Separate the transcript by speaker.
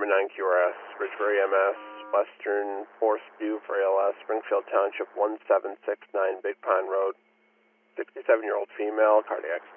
Speaker 1: 9QRS, Ridgebury MS, Western Forest View for ALS, Springfield Township 1769, Big Pond Road. 67-year-old female, cardiac